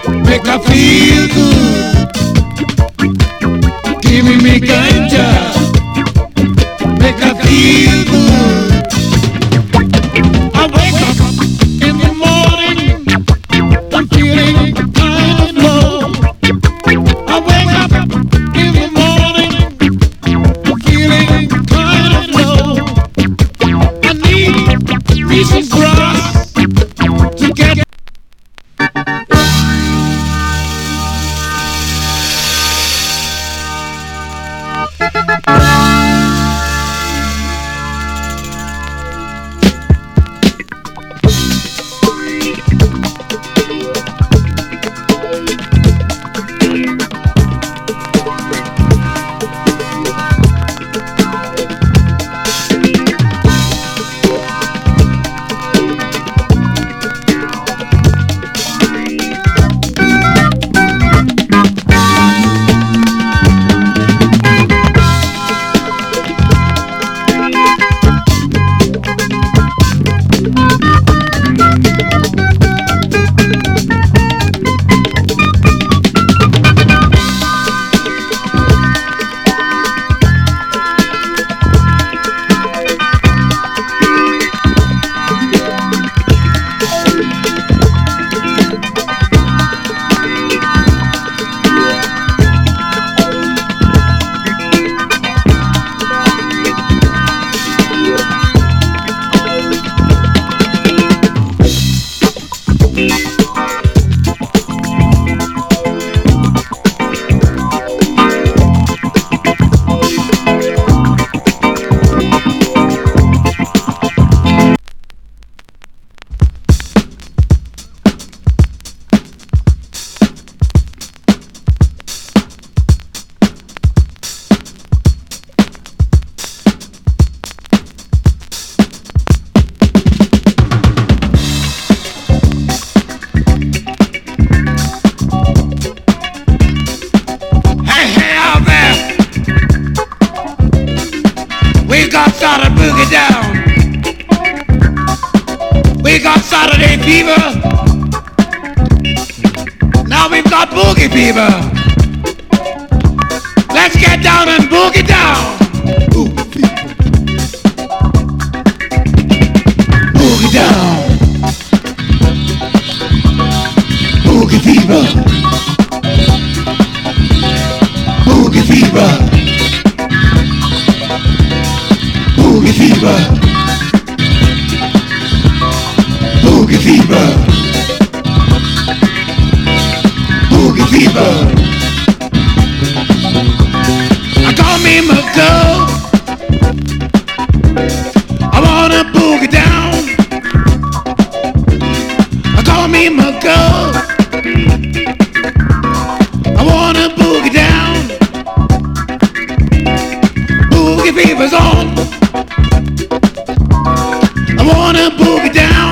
make her feel good. Give me ganja, make her feel good. I wake up in the morning, I'm feeling kind of low. I wake up in the morning, I'm feeling kind of low. I need me some grass to get. We got started boogie down. We got Saturday fever. Now we've got boogie fever. Let's get down and boogie down. Boogie down. Boogie fever. Boogie fever. Boogie fever, boogie fever, boogie fever. I call me my girl. I wanna boogie down. I call me my girl. I wanna boogie down. Boogie fever's on. I wanna boogie down.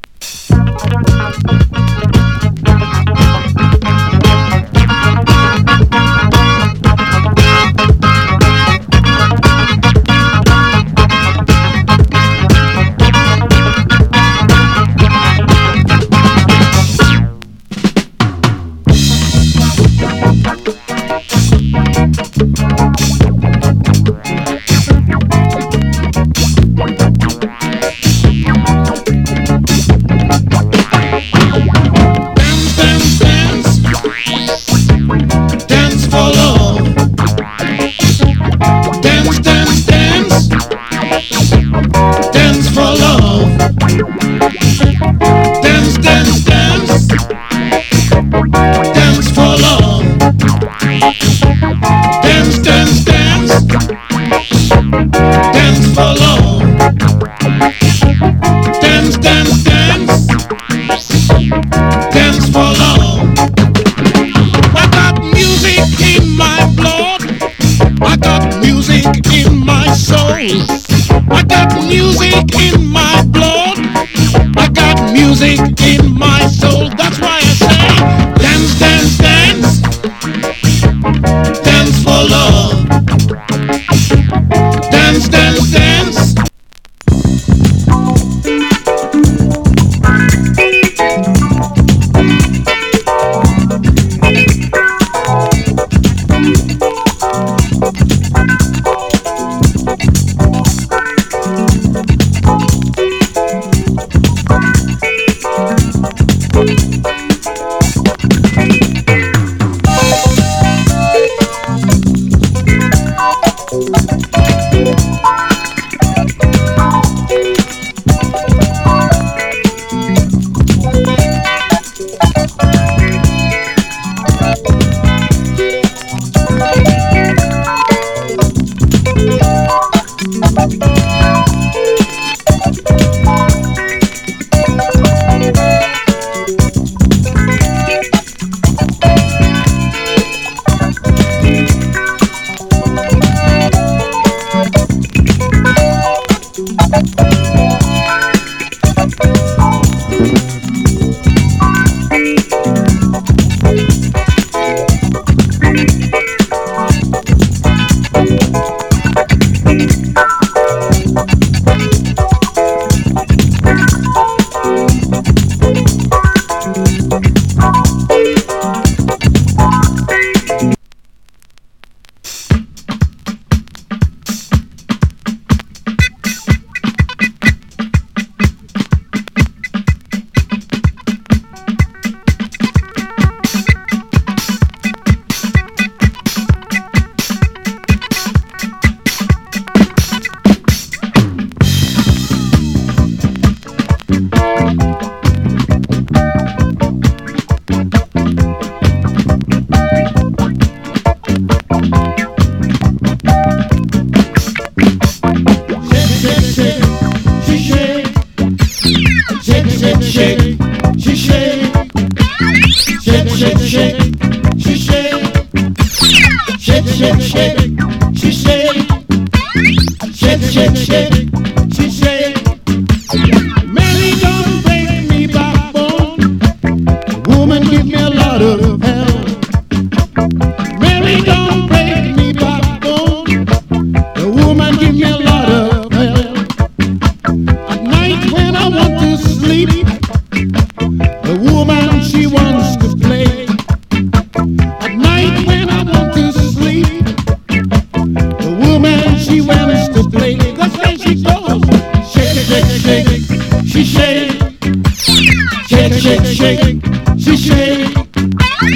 I got music in my blood. I got music in my soul. That's why I say dance, dance, dance. Dance for love. Dance, dance, dance. shake, she shake, shake, shake, shake.